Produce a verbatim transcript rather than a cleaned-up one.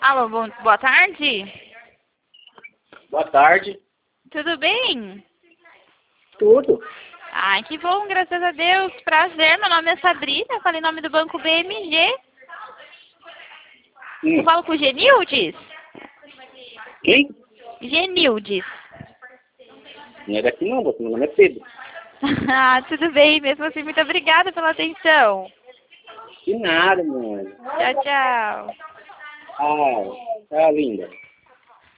Alô, bom, boa tarde. Boa tarde. Tudo bem? Tudo. Ai, que bom, graças a Deus. Prazer, meu nome é Sabrina, eu falei em nome do Banco B M G. Hum. Eu falo com o Genildes? Quem? Genildes. Não é daqui não, meu nome é Pedro. Ah, tudo bem, mesmo assim, muito obrigada pela atenção. De nada, mano. Tchau, tchau. Ah, tá linda.